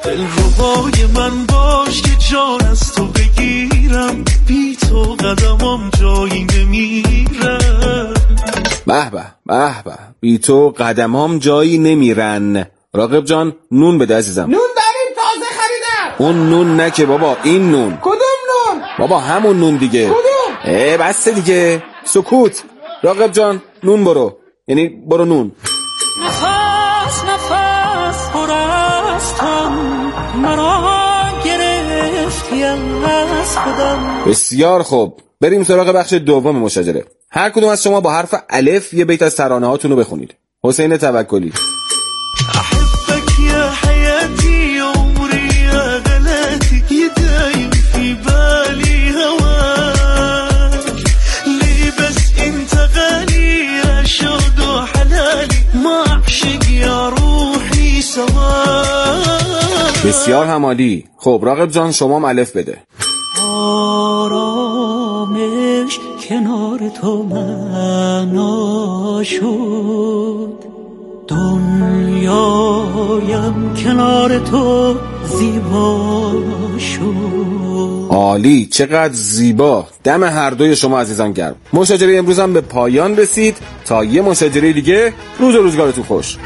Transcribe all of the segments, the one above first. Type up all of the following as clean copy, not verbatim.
دلربای من باش که جان از تو بگیرم، بی تو قدمم جایی نمیرن. به به به به، بی تو قدمام جایی نمیرن. راغب جان نون بده عزیزم. نون داریم تازه خریدم. اون نون نه که بابا، این نون. کدوم نون؟ بابا همون نون دیگه. کدوم؟ بس دیگه، سکوت. راغب جان نون برو، یعنی برو نون. نفس نفس پرستم، مرا گرفتی از خودم. بسیار خوب، بریم سراغ بخش دوم مشاجره. هر کدوم از شما با حرف الف یه بیت از ترانه هاتون رو بخونید. حسین توکلی. احبك يا حياتي عمري يا غلاتي يدايم في بالي هواك ليه بس انت غالي يا شهد وحلالي ما اعشق يا روحي سواك. بسیار همالی. خب راغب جان شما هم الف بده. آرامش کنار تو معنا شد، دنیایم کنار تو زیبا شد. عالی، چقدر زیبا. دم هر دوی شما عزیزان گرم. مشاجره امروز هم به پایان رسید. تا یه مشاجره دیگه، روز و روزگارتون خوش.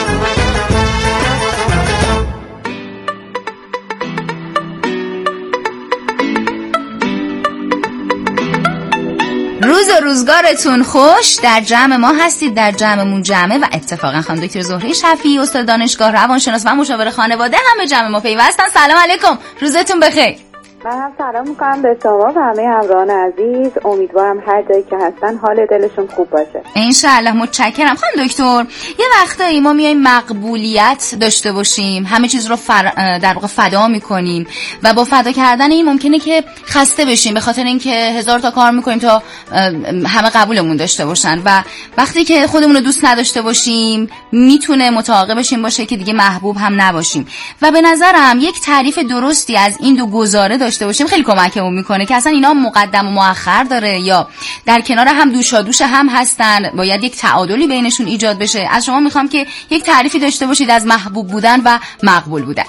روز و روزگارتون خوش. در جمع ما هستید، در جمعمون جمعه و اتفاقا خانم دکتر زهره شفیعی، استاد دانشگاه، روانشناس و مشاور خانواده هم به جمع ما پیوستن. سلام علیکم، روزتون بخیر. من هم سلام میکنم به شما و همه همراهان عزیز. امیدوارم هر جایی که هستن حال دلشون خوب باشه. انشالله. متشکرم. خانم دکتر، یه وقتایی ما میایم مقبولیت داشته باشیم، همه چیز رو در واقع فدا میکنیم و با فدا کردن این ممکنه که خسته بشیم، به خاطر اینکه هزار تا کار میکنیم تا همه قبولمون داشته باشن و وقتی که خودمون رو دوست نداشته باشیم میتونه متعاقبش این باشه که دیگه محبوب هم نباشیم. و به نظرم یک تعریف درستی از این دو گزاره داشته باشیم خیلی کمکمون میکنه که اصلا اینا مقدم و مؤخر داره یا در کنار هم دوشادوش هم هستن، باید یک تعادلی بینشون ایجاد بشه. از شما میخوام که یک تعریفی داشته باشید از محبوب بودن و مقبول بودن.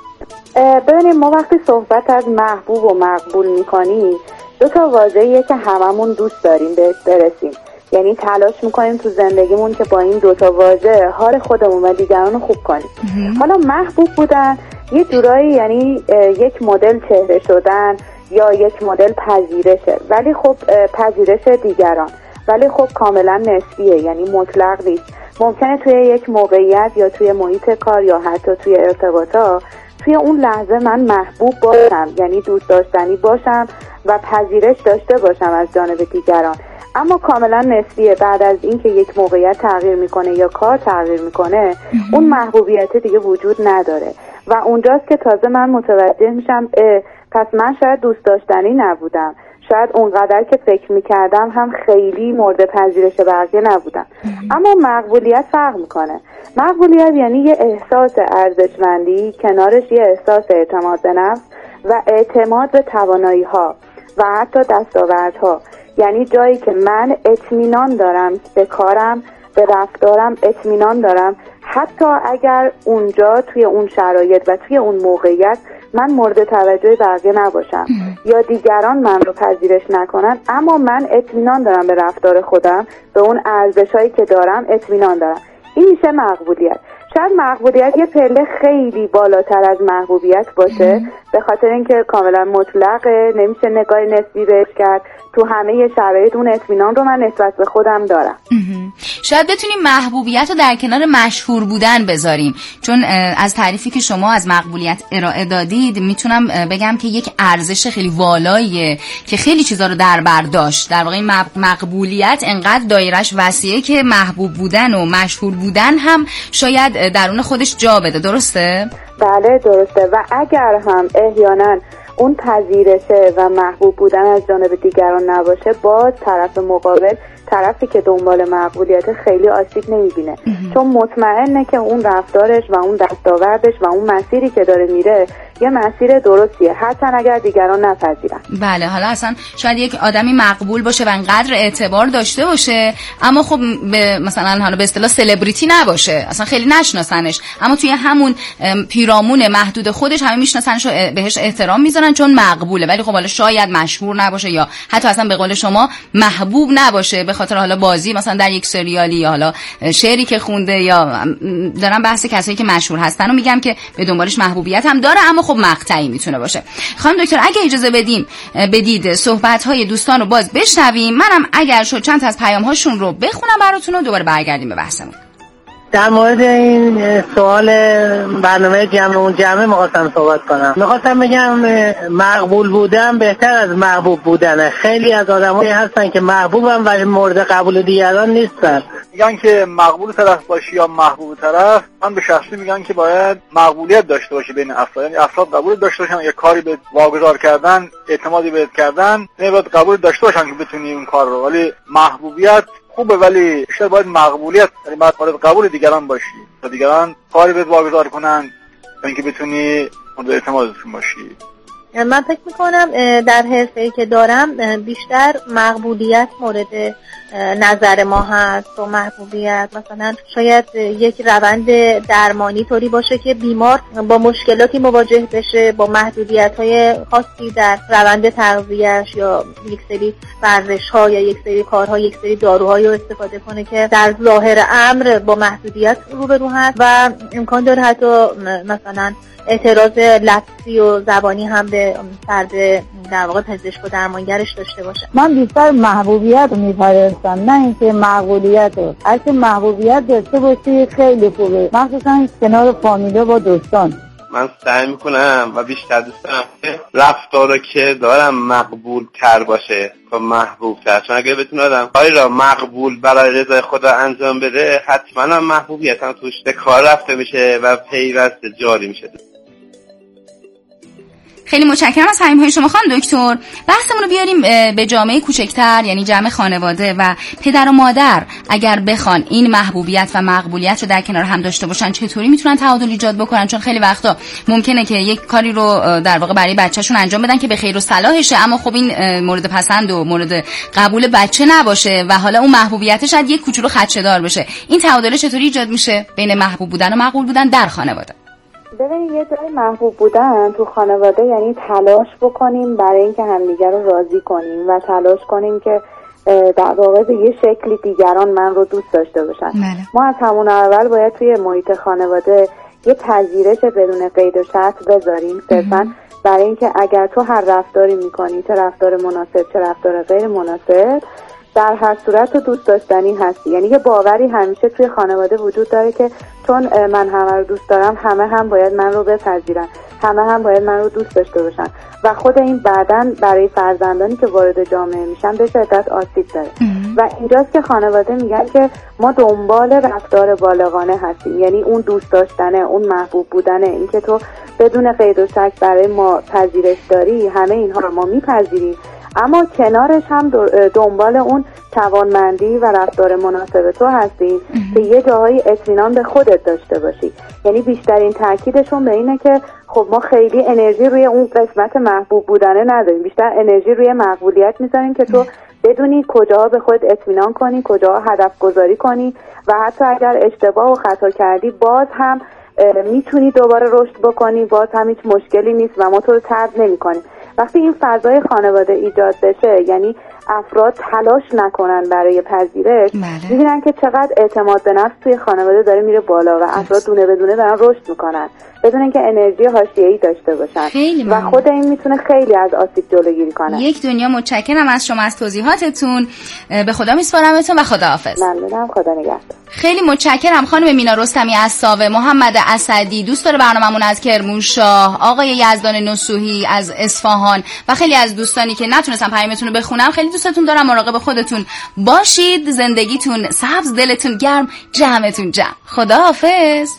ببینید، ما وقتی صحبت از محبوب و مقبول میکنیم دو تا واژه‌ایه که هممون دوست داریم بهش برسیم، یعنی تلاش میکنیم تو زندگیمون که با این دو تا واژه حال خودمون و دیگران رو خوب کنیم. حالا محبوب بودن یه جورایی یعنی یک مدل چهره شدن یا یک مدل پذیرشه، ولی خب پذیرش دیگران، ولی خب کاملا نسبیه، یعنی مطلق نیست. ممکنه توی یک موقعیت یا توی محیط کار یا حتی توی ارتباطات توی اون لحظه من محبوب باشم، یعنی دوست داشتنی باشم و پذیرش داشته باشم از جانب دیگران، اما کاملا نسبیه. بعد از اینکه یک موقعیت تغییر میکنه یا کار تغییر میکنه اون محبوبیت دیگه وجود نداره و اونجاست که تازه من متوجه میشم پس من شاید دوست داشتنی نبودم، شاید اونقدر که فکر میکردم هم خیلی مورد پذیرش بقیه نبودم. اما مقبولیت فرق میکنه. مقبولیت یعنی یه احساس ارزشمندی، کنارش یه احساس اعتماد به نفس و اعتماد به توانایی ها و حتی دستاوردها، یعنی جایی که من اطمینان دارم به کارم، به رفتارم اطمینان دارم، حتی اگر اونجا توی اون شرایط و توی اون موقعیت من مورد توجه بقیه نباشم یا دیگران من رو پذیرش نکنن، اما من اطمینان دارم به رفتار خودم، به اون ارزشایی که دارم اطمینان دارم. این میشه مقبولیت. شاید مقبولیت یه پله خیلی بالاتر از محبوبیت باشه، به خاطر اینکه کاملا مطلقه، نمیشه نگاه نسبی بهش کرد. تو همه شرایط اون اطمینان رو من نسبت به خودم دارم. شاید بتونیم محبوبیت رو در کنار مشهور بودن بذاریم، چون از تعریفی که شما از مقبولیت ارائه دادید میتونم بگم که یک ارزش خیلی والاییه که خیلی چیزا رو در بر داشت. در واقع مقبولیت انقدر دایرش وسیعه که محبوب بودن و مشهور بودن هم شاید درون خودش جا بده. درسته؟ بله درسته. و اگر هم احیانا اون پذیرشه و محبوب بودن از جانب دیگران نباشه، باز طرف مقابل، طرفی که دنبال مقبولیت، خیلی آسیب نمیبینه، چون مطمئنه که اون رفتارش و اون دستاوردش و اون مسیری که داره میره یه مسیر درستیه، هرچند اگر دیگران نپذیرن. بله، حالا اصلا شاید یک آدمی مقبول باشه و انقدر اعتبار داشته باشه، اما خب مثلا حالا به اصطلاح سلبریتی نباشه، اصلا خیلی نشناسنش، اما توی همون پیرامون محدود خودش همه میشناسنش و بهش احترام میذارن چون مقبوله. ولی خب حالا شاید مشهور نباشه یا حتی اصلا به قول شما محبوب نباشه به خاطر حالا بازی مثلا در یک سریالی یا حالا شعری که خونده، یا دارم بحث کسایی که مشهور هستن و میگم که به دنبالش محبوبیت هم داره اما خب مقطعی میتونه باشه. خانم دکتر اگه اجازه بدید صحبت‌های دوستان رو باز بشنویم، منم اگر شد چند تا از پیام‌هاشون رو بخونم براتون و دوباره برگردیم به بحثمون. در مورد این سوال برنامه جمع می‌خواستم صحبت کنم. می‌خواستم بگم مقبول بودن بهتر از محبوب بودنه. خیلی از آدمایی هستن که محبوبن ولی مورد قبول دیگران نیستن. میگن که مقبول طرف باشی یا محبوب طرف، من به شخصی میگن که باید مقبولیت داشته باشی بین افراد، یعنی افراد قبول داشته باشن یا کاری به واگذار کردن، اعتمادی بهت کردن، باید قبول داشته باشن که بتونی اون کار رو. ولی محبوبیت خوبه ولی بیشتر باید مقبولیت، یعنی باید مورد قبول دیگران باشی تا دیگران کاری بهت واگذار کنن تا اینکه بتونی مورد اعتمادشون باشی. من فکر میکنم در حرفه‌ای که دارم بیشتر مقبولیت مورد نظر ما هست و محبوبیت. مثلا شاید یک روند درمانی طوری باشه که بیمار با مشکلاتی مواجه بشه، با محدودیت‌های خاصی در روند تغذیه‌اش یا یک سری ورزش‌ها یا یک سری کارها، یک سری داروهایی رو استفاده کنه که در ظاهر امر با محدودیت روبرو هست و امکان داره حتی مثلا اعتراض لفظی و زبانی هم به فرد در واقع پزشک و درمانگرش داشته باشه. من بیشتر محبوبیت رو میپرستم نه اینکه مقبولیت رو. اگه محبوبیت داشته باشی خیلی خوبه، مخصوصا کنار فامیل و دوستان. من سعی میکنم و بیشتر دوست دارم که رفتارو که دارم مقبول تر باشه تا محبوب تر، چون اگه بتونه آدم کاری را مقبول برای رضای خدا انجام بده حتما هم محبوبیت هم توش به کار رفته میشه و پیوسته جاری میشه. خیلی متشکرم از پیام‌های شما خانم دکتر. بحثمون رو بیاریم به جامعه کوچکتر، یعنی جمع خانواده و پدر و مادر اگر بخوان این محبوبیت و مقبولیت رو در کنار هم داشته باشن چطوری میتونن تعادل ایجاد بکنن؟ چون خیلی وقتا ممکنه که یک کاری رو در واقع برای بچه‌شون انجام بدن که به خیر و صلاحشه، اما خب این مورد پسند و مورد قبول بچه نباشه و حالا اون محبوبیتش شاید یک کوچولو خدشه‌دار بشه. این تعادل چطوری ایجاد میشه بین محبوب بودن و مقبول بودن در خانواده؟ ببینید یه جای محبوب بودن تو خانواده یعنی تلاش بکنیم برای اینکه همدیگر رو راضی کنیم و تلاش کنیم که در واقع به یه شکلی دیگران من رو دوست داشته باشن. ما از همون اول باید توی محیط خانواده یه پذیرش بدون قید و شرط بذاریم، صرفا برای اینکه اگر تو هر رفتاری میکنی، چه رفتار مناسب چه رفتار غیر مناسب، در هر صورت تو دوست داشتنی هستی. یعنی یه باوری همیشه توی خانواده وجود داره که چون من همه رو دوست دارم همه هم باید من رو بپذیرن، همه هم باید من رو دوست داشته باشن و خود این بعداً برای فرزندانی که وارد جامعه میشن به شدت آسیب داره. و اینجاست که خانواده میگن که ما دنبال رفتار بالغانه هستیم، یعنی اون دوست داشتنه، اون محبوب بودنه، این که تو بدون قید و شک برای ما پذیرش داری، همه اینها رو ما میپذیریم، اما کنارش هم دنبال اون توانمندی و رفتار مناسب تو هستی که یه جاهای اطمینان به خودت داشته باشی. یعنی بیشترین تاکیدشون به اینه که خب ما خیلی انرژی روی اون قسمت محبوب بودنه نداریم، بیشتر انرژی روی مقبولیت میذاریم که تو بدونی کجاها به خود اطمینان کنی، کجاها هدف گذاری کنی و حتی اگر اشتباه و خطا کردی باز هم میتونی دوباره رشد بکنی، باز هم هیچ مشکلی نیست و ما تو رو طرد نمی‌کنیم. وقتی این فضای خانواده ایجاد بشه، یعنی افراد تلاش نکنن برای پذیرش، می‌بینن که چقدر اعتماد به نفس توی خانواده داره میره بالا و افراد دونه به دونه دارن رشد میکنن بدون اینکه انرژی حاشیه‌ای داشته باشن و خود این میتونه خیلی از آسیب جلوگیری کنه. یک دنیا متشکرم از شما، از توضیحاتتون. به خدا میسپارمتون و خداحافظ. ممنونم، خدا نگهدار. خیلی متشکرم خانم مینا رستمی از ساوه، محمد اسدی دوستدار برنامه‌مون از کرمانشاه، آقای یزدان نصوحی از اصفهان و خیلی از دوستانی که نتونستم پیامتون رو بخونم. خیلی دوستتون دارم، مراقب خودتون باشید، زندگیتون سبز، دلتون گرم، جمعتون جمع. خداحافظ.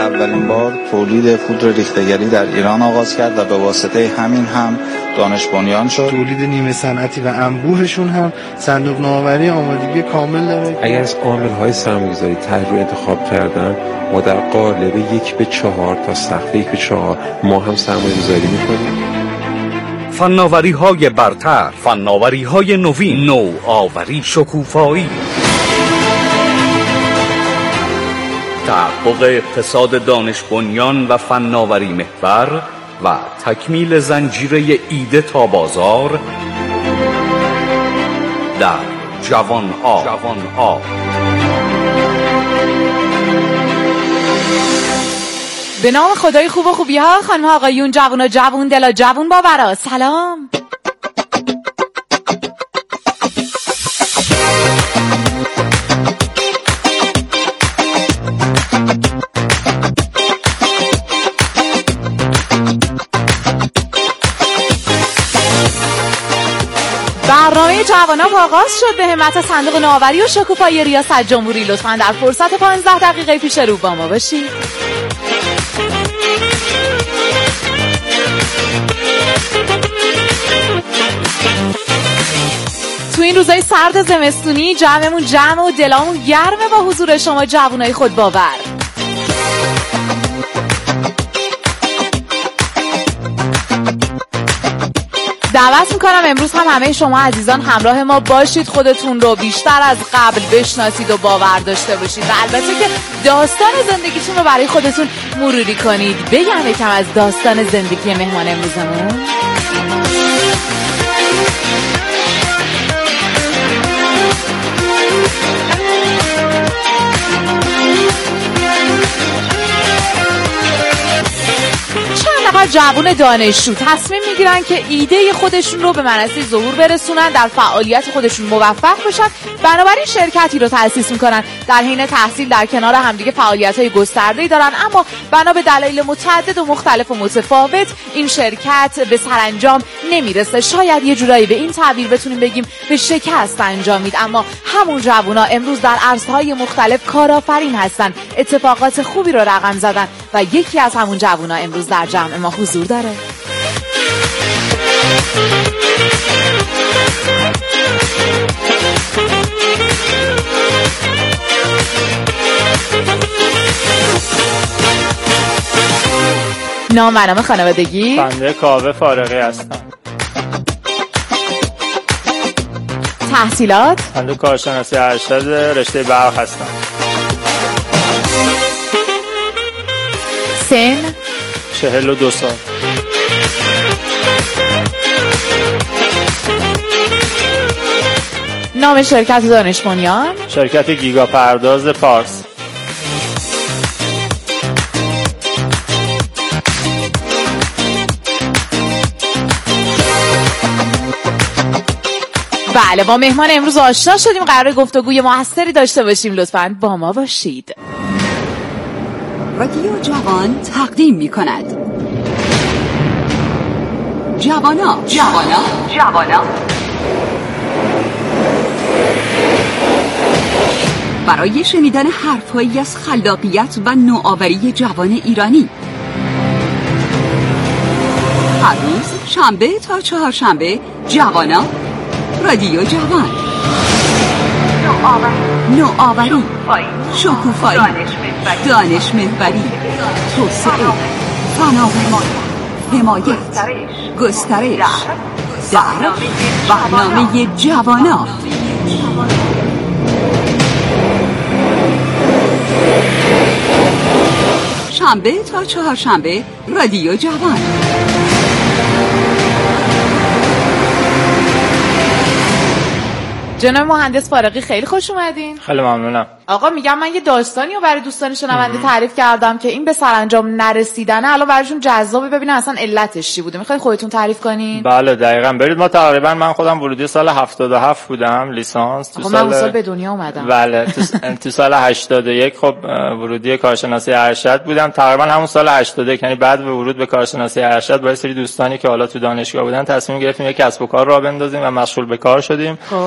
اولین بار تولید پودر ریخته‌گری در ایران آغاز کرد و به واسطه همین هم دانش بنیان شد. تولید نیمه صنعتی و انبوهشون هم صندوق نوآوری آمادگی کامل داره. اگر از عامل‌های سرمایه‌گذاری طرح رو انتخاب کردن، ما در قالب 1:4 تا سقف 1:4 ما هم سرمایه‌گذاری می‌کنیم. فناوری‌های برتر، فناوری‌های نوین، نوآوری، شکوفایی، تحقق اقتصاد دانش بنیان و فناوری محور و تکمیل زنجیره ایده تا بازار در جوان آ. به نام خدای خوب و خوبی ها، خانم ها آقایون، جوان ها جوون، دلا جوون، باورا، سلام. برنامه جوانان آغاز شد به همت صندوق نوآوری و شکوفایی ریاست جمهوری. لطفاً در فرصت 15 دقیقه پیش رو با ما باشید. تو این روزای سرد زمستونی جمعمون جمع و دلامون گرمه با حضور شما جوانای خود باور. دعوت میکنم امروز هم همه شما عزیزان همراه ما باشید، خودتون رو بیشتر از قبل بشناسید و باور داشته باشید و البته که داستان زندگیتون رو برای خودتون مروری کنید. بگم یکم از داستان زندگی مهمان امروزمون. جوان دانشجو تصمیم میگیرن که ایده خودشون رو به منصه ظهور برسونن، در فعالیت خودشون موفق بشن، بنابراین شرکتی رو تأسیس میکنن. در حین تحصیل در کنار همدیگه فعالیت‌های گسترده‌ای دارن، اما بنا به دلایل متعدد و مختلف و متفاوت این شرکت به سرانجام نمیرسه. شاید یه جورایی به این تعبیر بتونیم بگیم به شکست انجامید. اما همون جوونا امروز در عرصه‌های مختلف کارآفرین هستن، اتفاقات خوبی رو رقم زدن و یکی از همون جوونا امروز در جمع ما حضور داره. نام و نام خانوادگی؟ بنده کاوه فارغی هستم. تحصیلات؟ بنده کارشناسی ارشد رشته برق هستم. سن؟ 42 سال. نام شرکت دانش بنیان؟ شرکت گیگا پرداز پارس. بله، با مهمان امروز آشنا شدیم، قرار گفتگوی موثری داشته باشیم. لطفاً با ما باشید. رادیو جوان تقدیم می‌کند جوانا. برای شنیدن حرف‌هایی از خلاقیت و نوآوری جوان ایرانی، هر روز شنبه تا چهارشنبه جوانا، رادیو جوان. نوآوری، شکوفایی، دانش محوری، توسعه، فناوری، حمایت، گسترش در برنامه جوانا. شنبه تا چهارشنبه رادیو جوان. جناب مهندس فارغی خیلی خوش اومدین. خیلی ممنونم. آقا میگم من یه داستانی رو برای دوستان شنونده تعریف کردم که این به سرانجام نرسیدنه الان براشون جذابه، ببینن اصلا علتش چی بوده. میخوای خودتون تعریف کنین؟ بله دقیقاً. برید ما تقریبا من خودم ورودی سال 77 بودم لیسانس. تو من اون سال به دنیا اومدم. بله تو سال 81 خب ورودی کارشناسی ارشد بودم. تقریبا همون سال 81 یعنی بعد به ورود به کارشناسی ارشد با سری دوستانی که حالا تو دانشگاه بودن تصمیم گرفتیم یک کسب و کار راه بندازیم و مشغول به کار شدیم.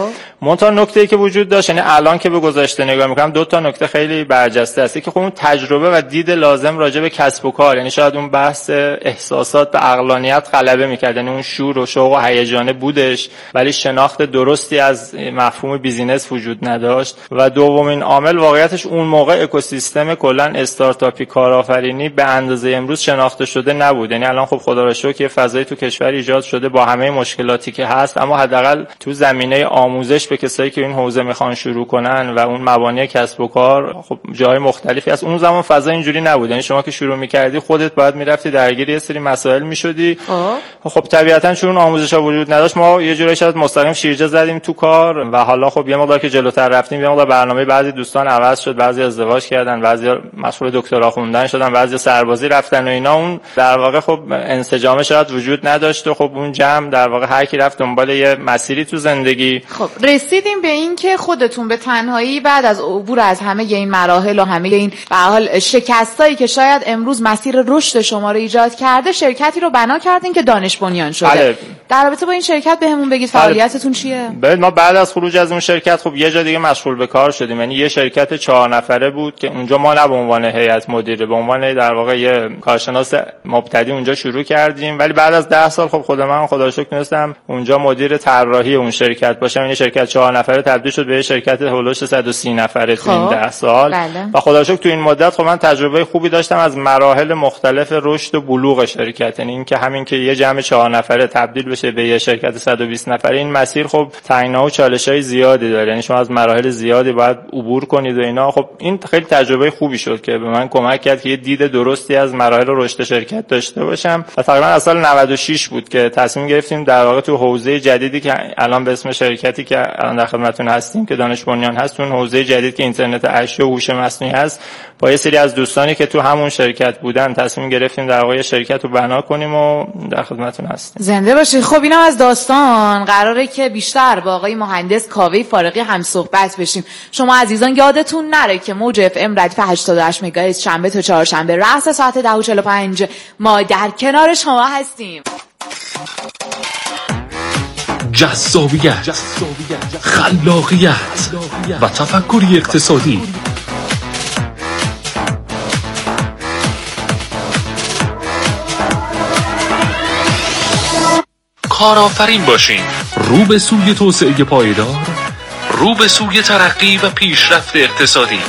منتها نکته‌ای که وجود داشت، یعنی الان که به گذشته نگاه میکنم 2 تا نکته خیلی برجسته است که خب اون تجربه و دید لازم راجع به کسب و کار، یعنی شاید اون بحث احساسات به عقلانیت غلبه می‌کرد، یعنی اون شور و شوق و هیجان بودش ولی شناخت درستی از مفهوم بیزینس وجود نداشت. و دومین عامل واقعیتش اون موقع اکوسیستم کلا استارتاپی کارآفرینی به اندازه امروز شناخته شده نبود. یعنی الان خب خدا را شکر یه فضایی تو کشور ایجاد شده با همه مشکلاتی که هست، اما حداقل تو زمینه آموزش به کسایی که این حوزه میخوان شروع کنن و اون مبانی کسب و کار خب جای مختلفی هست. اون زمان فضا اینجوری نبود، یعنی شما که شروع می‌کردی خودت باید میرفتی درگیر یه سری مسائل می‌شدی. خب طبیعتاً چون آموزش‌ها وجود نداشت ما یه جوری شاید مستقیم شیرجه زدیم تو کار و حالا خب یه مقدار که جلوتر رفتیم یه مقدار برنامه بعضی دوستان عوض شد، بعضی ازدواج کردن، بعضی مشغول دکترا خوندن شدن، بعضی سربازی رفتن و اینا. اون در واقع خب انسجام شاید وجود نداشت و خب اون جمع در واقع هر کی رفت دنبال یه مسیری تو زندگی. خب رسیدیم به این که خودتون به تنهایی بعد از عبور از همه این مراحل و همه این به هر حال شکستایی که شاید امروز مسیر رشد شما رو ایجاد کرده شرکتی رو بنا کردین که دانش بنیان شده. بله. در رابطه با این شرکت بهمون بگید فعالیتتون چیه؟ ما بعد از خروج از اون شرکت خب یه جا دیگه مشغول به کار شدیم. یعنی یه شرکت 4 نفره بود که اونجا ما نه به عنوان هیئت مدیره، به عنوان در واقع یه کارشناس مبتدی اونجا شروع کردیم، ولی بعد از 10 سال خب خدا رو شکر تونستم اونجا مدیر طراحی اون شرکت باشم. یعنی شرکت 4 نفره تبدیل شد به یه شرکت هولوش 130 نفره تو این 10 سال. بله. و خدا رو شکر تو این مدت خب من تجربه خوبی داشتم از مراحل مختلف رشد و بلوغ شرکت. یعنی اینکه همین که یه جمع 4 نفره تبدیل بشه به یه شرکت 120 نفره، این مسیر خب تنگنا و چالش‌های زیادی داره. یعنی شما از مراحل زیادی باید عبور کنید و اینا. خب این خیلی تجربه خوبی شد که به من کمک کرد که یه دید درستی از مراحل رشد شرکت داشته باشم. و تقریبا از سال 96 بود که تصمیم گرفتیم در واقع تو حوزه جدیدی که الان به اسم شرکتی که الان در خدمتتون هستیم که دانش بنیان هست، اون حوزه جدید که اینترنت اشیا و هوش مصنوعی هست، با یه سری از دوستانی که تو همون شرکت بودن تصمیم گرفتیم در واقع شرکت رو بنا کنیم و در خدمتتون هستیم. زنده باشید. خب اینم از داستان. قراره که بیشتر با آقای مهندس کاوه فارقی هم صحبت بشیم. شما عزیزان یادتون نره که موج اف ام ردیف 88 مگاهرتز شنبه تا چهارشنبه رأس ساعت 10:45 ما در کنار شما هستیم. جذابیت، خلاقیت و تفکری اقتصادی. کارآفرین باشین، رو به سوی توسعه پایدار، رو به سوی ترقی و پیشرفت اقتصادی.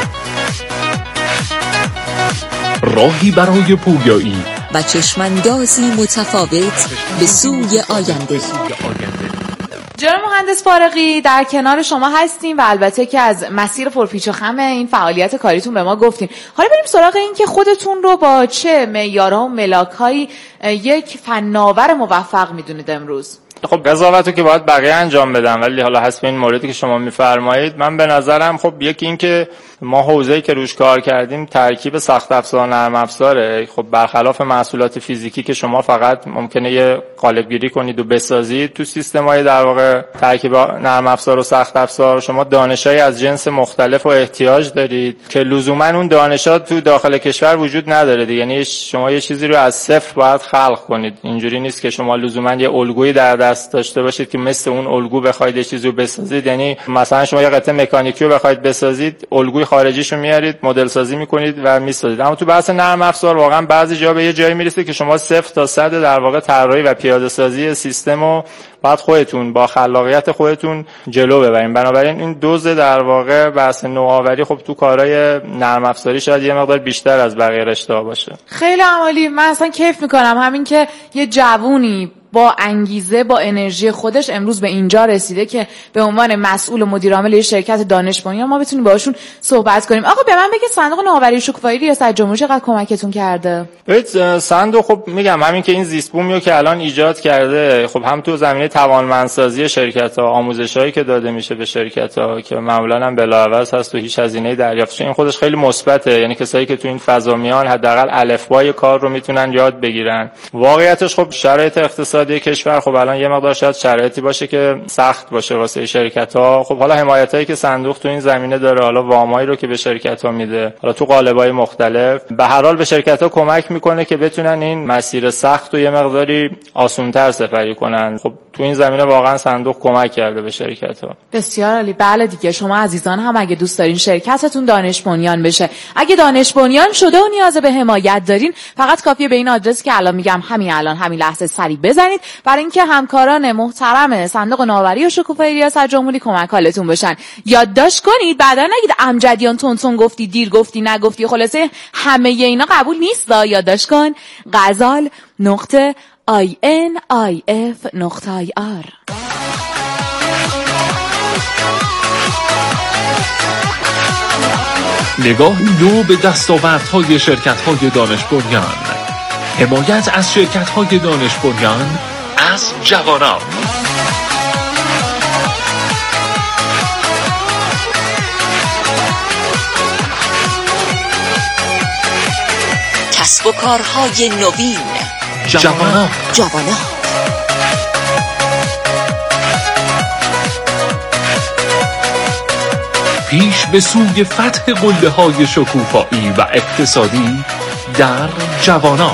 راهی برای پویایی و چشماندازی متفاوت به سوی آینده. جناب مهندس فارقی در کنار شما هستیم و البته که از مسیر پرپیچ و خم این فعالیت کاریتون به ما گفتین. حالا بریم سراغ این که خودتون رو با چه معیارها و ملاک‌هایی یک فناور موفق میدونید امروز؟ خب قضاوتو که باید بقیه انجام بدن، ولی حالا حسب این موردی که شما میفرمایید من به نظرم خب یکی این که ما حوزه‌ای که روش کار کردیم ترکیب سخت افزار نرم افزاره. خب برخلاف محصولات فیزیکی که شما فقط ممکنه یه قالب‌گیری کنید و بسازید، تو سیستم‌های در واقع ترکیب نرم افزار و سخت افزار شما دانشایی از جنس مختلف و احتیاج دارید که لزوما اون دانشات تو داخل کشور وجود نداره. یعنی شما یه چیزی رو از صفر باید خلق کنید. اینجوری نیست که شما لزوما یه الگویی در دست داشته باشید که مثل اون الگو بخواید یه چیزی رو بسازید. یعنی مثلا شما یه قطعه مکانیکی رو بخواید بسازید، الگوی خارجیشو میارید، مدل سازی میکنید و میسازید. اما تو بحث نرم افزار واقعا بعضی جا به یه جایی میرسید که شما 0 تا 100 در واقع طراحی و پیاده سازی سیستمو بعد خودتون با خلاقیت خودتون جلو ببرین. بنابراین این دوز در واقع بحث نوآوری خب تو کارهای نرم افزاری شاید یه مقدار بیشتر از بقیه رشته‌ها باشه. خیلی عالی. من اصلا کیف میکنم همین که یه جوونی با انگیزه با انرژی خودش امروز به اینجا رسیده که به عنوان مسئول و مدیر عامل یه شرکت دانش بنیان ما بتونیم باهاشون صحبت کنیم. آقا به من بگید صندوق نوآوری شکوفایی ریاست جمهوری چقدر کمکتون کرده؟ صندوق خب میگم همین که این زیست بومیو که الان ایجاد کرده، خب هم تو زمینه توانمندسازی شرکت‌ها، آموزشایی که داده میشه به شرکت‌ها که معمولاً هم بلاعوض هست و هیچ هزینه‌ای دریافت، این خودش خیلی مثبته. یعنی کسایی که تو این فضا میان حداقل الفبای کار رو میتونن یاد بگیرن. واقعیتش خب شرایط اقتصادی اقتصادی کشور خب الان یه مقدار شاید شرایطی باشه که سخت باشه واسه شرکت‌ها. خب حالا حمایتایی که صندوق تو این زمینه داره، حالا وامایی رو که به شرکت‌ها میده، حالا تو قالب‌های مختلف، به هر حال به شرکت‌ها کمک میکنه که بتونن این مسیر سخت رو یه مقداری آسان‌تر سپری کنن. خب تو این زمینه واقعا صندوق کمک کرده به شرکت‌ها. بسیار عالی. بله دیگه، شما عزیزان هم اگه دوست دارین شرکتتون دانش بنیان بشه، اگه دانش بنیان شده و نیاز به حمایت دارین، فقط کافیه به این آدرسی که الان میگم همین لحظه سریع بزنید برای اینکه همکاران محترم صندوق نوآوری و شکوفایی ریاست جمهوری کمک حالتون بشن. یادداشت کنید، بعدا نگید امجدیان تونتون گفتی، دیر گفتی، نگفتی، خلاصه همه اینا قبول نیست. یادداشت کن: ghazal.inif.ir. نگاه نو به دستاوردهای شرکت‌های دانش بنیان. حمایت از شرکت‌های دانش بنیان از جوانان. کسب و کارهای نوین. جوانان. پیش به سوی فتح قله‌های شکوفایی و اقتصادی در جوانان.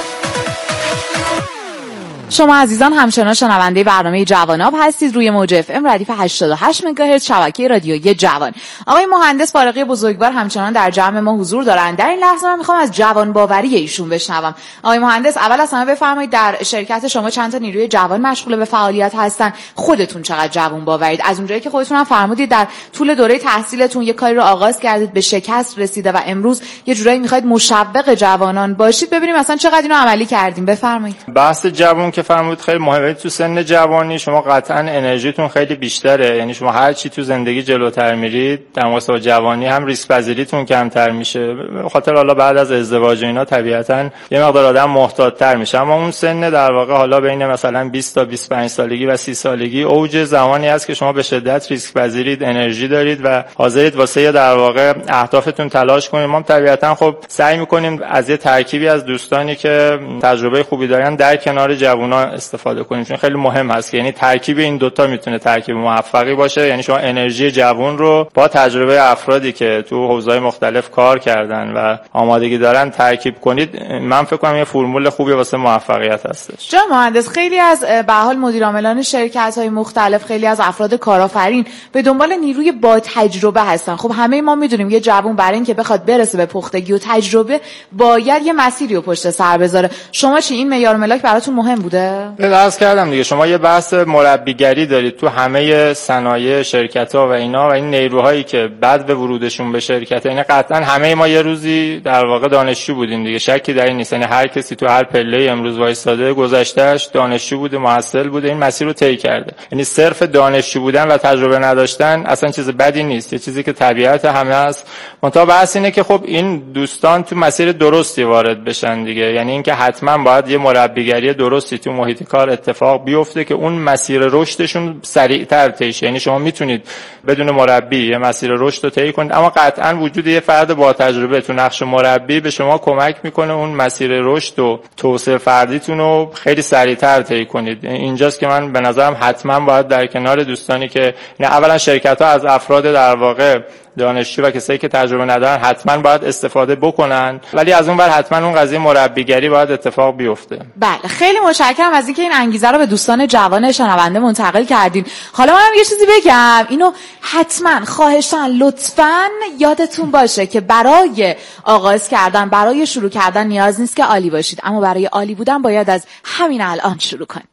شما عزیزان همچنان شنونده برنامه جواناب هستید روی موج اف ام ردیف 88 مگاهرتز شبکه رادیویی جوان. آقای مهندس فارقی بزرگوار همچنان در جمع ما حضور دارند. در این لحظه من میخوام از جوان باوری ایشون بشنوم. آقای مهندس، اول از همه بفرمایید در شرکت شما چند تا نیروی جوان مشغول به فعالیت هستن؟ خودتون چقدر جوان باورید؟ از اونجایی که خودتون هم فرمودید در طول دوره تحصیلتون یک کاری رو آغاز کردید، به شکست رسیده و امروز یه جورایی میخواید مشوق جوانان باشید، ببینیم مثلا چقدر اینو عملی کردیم. بفرمایید. بحث جوان که فرمود خیلی مهمه. تو سن جوانی شما قطعا انرژیتون خیلی بیشتره، یعنی شما هر چی تو زندگی جلوتر میرید در مقایسه جوانی هم ریسک پذیریتون کمتر میشه. به خاطر حالا بعد از ازدواج و اینا طبیعتا یه مقدار آدم محتاط‌تر میشه. اما اون سن در واقع حالا بین مثلا 20 تا 25 سالگی و 30 سالگی اوج زمانی است که شما به شدت ریسک پذیرید، انرژی دارید و حاضرید واسه در واقع اهدافتون تلاش کنید. ما طبیعتا خب سعی میکنیم از یه ترکیبی از دوستانی که تجربه خوبی دارن در کنار جوونا استفاده کنیم، چون خیلی مهم هست که یعنی ترکیب این دوتا میتونه ترکیب موفقی باشه. یعنی شما انرژی جوان رو با تجربه افرادی که تو حوزه‌های مختلف کار کردن و آمادگی دارن ترکیب کنید. من فکر کنم یه فرمول خوبی واسه موفقیت هستش. جناب مهندس، خیلی از به حال مدیر عاملان شرکت‌های مختلف، خیلی از افراد کارآفرین به دنبال نیروی با تجربه هستن. خب همه ما میدونیم یه جوان برای اینکه بخواد برسه به پختگی و تجربه باید یه مسیری رو پشت سر بذاره. شما چی این معیار ملاک براتون مهم بوده؟ عرض کردم دیگه، شما یه بحث مربیگری دارید تو همه صنایع شرکت‌ها و اینا، و این نیروهایی که بعد به ورودشون به شرکت، یعنی قطعا همه ما یه روزی در واقع دانشجو بودیم دیگه، شکی در این نیست. یعنی هر کسی تو هر پله امروز وایساده گذشتهش دانشجو بوده، محصل بوده، این مسیر رو طی کرده. یعنی صرف دانشجو بودن و تجربه نداشتن اصلا چیز بدی نیست، یه چیزی که طبیعت همه است. منتها بحث اینه که خب این دوستان تو مسیر درستی وارد بشن دیگه. یعنی اینکه حتما باید یه مربیگری درستی تو محیط کار اتفاق بیفته که اون مسیر رشدشون سریعتر طی شه. یعنی شما میتونید بدون مربی یه مسیر رشد رو طی کنید، اما قطعا وجود یه فرد با تجربه تو نقش مربی به شما کمک میکنه اون مسیر رشد و توسعه فردیتون رو خیلی سریعتر طی کنید. اینجاست که من به نظرم حتما باید در کنار دوستانی که اولا شرکت‌ها از افراد در واقع دانشجو و کسایی که تجربه ندارن حتما باید استفاده بکنن، ولی از اون ور حتما اون قضیه مربیگری باید اتفاق بیفته. بله، خیلی متشکرم از اینکه این انگیزه رو به دوستان جوان شنونده منتقل کردین. حالا منم یه چیزی بگم، اینو حتما خواهشاً لطفاً یادتون باشه که برای آغاز کردن، برای شروع کردن نیاز نیست که عالی باشید، اما برای عالی بودن باید از همین الان شروع کنید.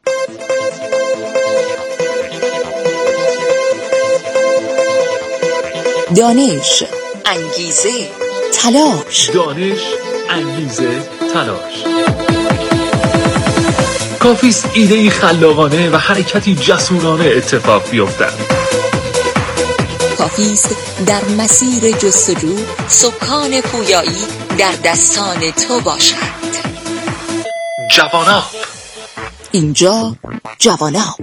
دانش، انگیزه، تلاش. دانش، انگیزه، تلاش. کافیست ایده‌ای خلاقانه و حرکتی جسورانه اتفاق بیفتد. کافیست در مسیر جستجو سکان پویایی در دستان تو باشد. جواناب. اینجا جواناب.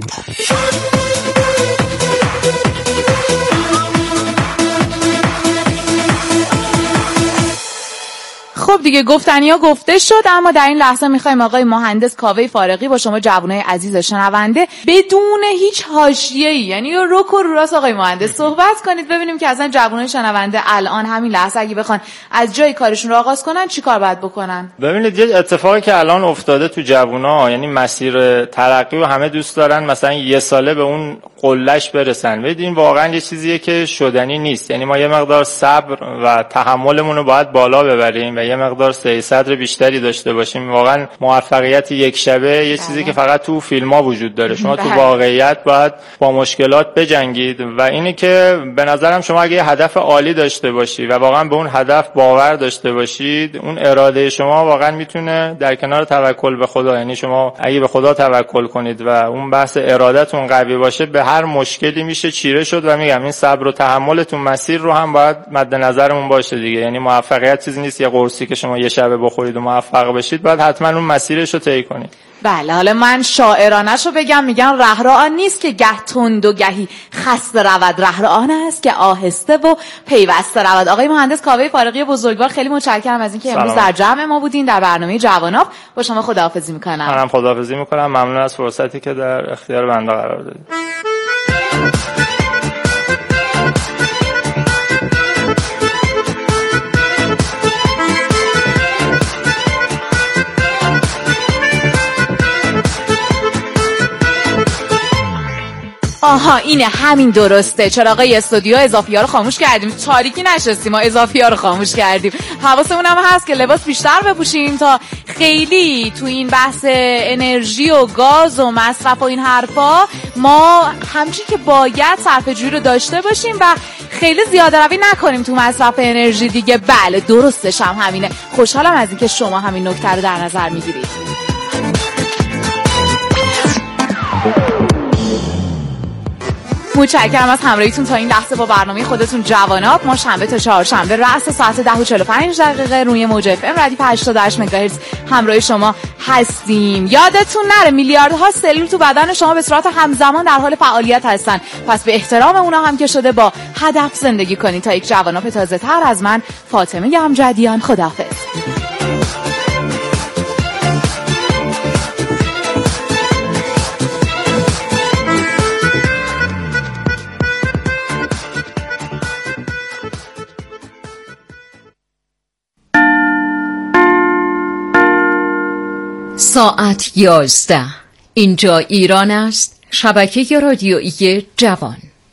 خب دیگه گفتنی ها گفته شد، اما در این لحظه میخوایم آقای مهندس کاوه فارغی با شما جوانای عزیز شنونده بدون هیچ حاشیه‌ای، یعنی رک و راست آقای مهندس صحبت کنید، ببینیم که اصلا جوانای شنونده الان همین لحظه اگه بخوان از جای کارشون رو آغاز کنن چی کار باید بکنن؟ ببینید یه اتفاقی که الان افتاده تو جوونا، یعنی مسیر ترقی و همه دوست دارن مثلا یه ساله به اون قلهش برسن. ببین واقعا یه چیزیه که شدنی نیست، یعنی ما یه مقدار صبر و تحملمون رو باید بالا ببریم و یه مقدار سعی صدر بیشتری داشته باشیم. واقعا موفقیت یک شبه یه چیزی که فقط تو فیلم‌ها وجود داره، شما تو واقعیت باید با مشکلات بجنگید و اینی که به نظرم شما اگه یه هدف عالی داشته باشی و واقعا به اون هدف باور داشته باشید، اون اراده شما واقعا میتونه در کنار توکل به خدا، یعنی شما اگه به خدا توکل کنید و اون بحث ارادتون قوی باشه، به هر مشکلی میشه چیره شد. و میگم این صبر و تحملتون مسیر رو هم باید مد نظرمون باشه دیگه، یعنی موفقیت چیزی نیست یه قرصی که شما یه شبه بخورید و موفق بشید، باید حتما اون مسیرش رو طی کنید. بله، حالا من شاعرانه‌شو بگم، میگن رهرو آن نیست که گه تند و گهی خسته رود، رهرو آن است که آهسته و پیوسته رود. آقای مهندس کاوه فارغی بزرگوار، خیلی متشکرم از اینکه امروز در جمع ما بودین در برنامه جواناب. با شما خداحافظی میکنم. منم خداحافظی میکنم، ممنون از فرصتی که در اختیار بنده قرار دادید. آها اینه، همین درسته. چراغای استودیو اضافی‌ها رو خاموش کردیم، تاریکی نشستیم، ما اضافی‌ها رو خاموش کردیم. حواسمون هم هست که لباس بیشتر بپوشیم تا خیلی تو این بحث انرژی و گاز و مصرف و این حرفا ما همچین که باید صرفه‌جویی رو داشته باشیم و خیلی زیاده روی نکنیم تو مصرف انرژی دیگه. بله درستش هم همینه. خوشحالم از اینکه شما همین نکته رو در نظر میگیرید. متشکرم از همراهیتون تا این لحظه با برنامه خودتون جواناب. ما شنبه تا چهارشنبه رأس ساعت 10:45 روی موج FM ردیف 88 مگاهرتز همراه شما هستیم. یادتون نره میلیاردها سلول تو بدن شما به صورت همزمان در حال فعالیت هستن، پس به احترام اونا هم که شده با هدف زندگی کنید. تا یک جواناب تازه تر از من، فاطمه امجدیان، خداحافظ. ساعت 11. اینجا ایران است. شبکه رادیویی جوان.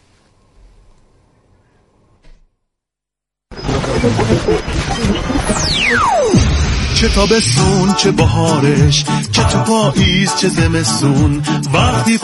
چه تابستون چه بهارش، چه تو پاییز چه زمستون، وقتی